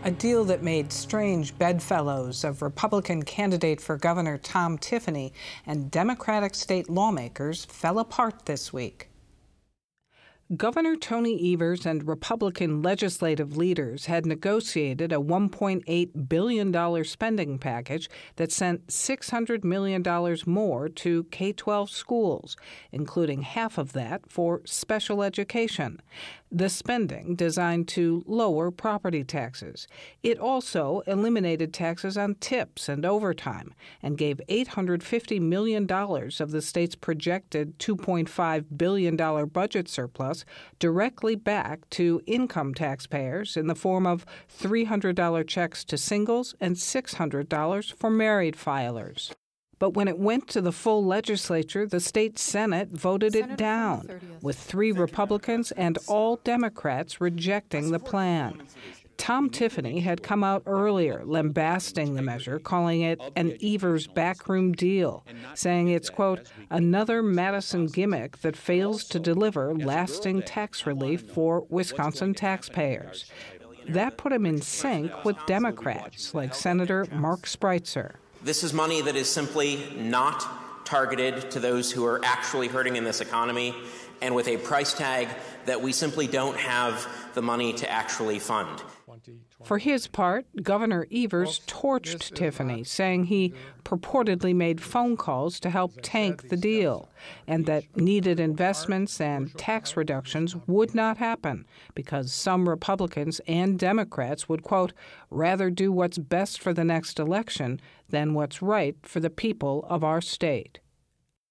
A deal that made strange bedfellows of Republican candidate for governor Tom Tiffany and Democratic state lawmakers fell apart this week. Governor Tony Evers and Republican legislative leaders had negotiated a $1.8 billion spending package that sent $600 million more to K-12 schools, including half of that for special education. The spending designed to lower property taxes. It also eliminated taxes on tips and overtime and gave $850 million of the state's projected $2.5 billion budget surplus directly back to income taxpayers in the form of $300 checks to singles and $600 for married filers. But when it went to the full legislature, the state Senate voted it down, with 3 Republicans and all Democrats rejecting the plan. Tom Tiffany had come out earlier lambasting the measure, calling it an Evers backroom deal, saying it's, quote, another Madison gimmick that fails to deliver lasting tax relief for Wisconsin taxpayers. That put him in sync with Democrats like Senator Mark Spreitzer. This is money that is simply not targeted to those who are actually hurting in this economy, and with a price tag that we simply don't have the money to actually fund. For his part, Governor Evers torched Tiffany, saying he purportedly made phone calls to help tank the deal, and that needed investments and tax reductions would not happen because some Republicans and Democrats would, quote, rather do what's best for the next election than what's right for the people of our state.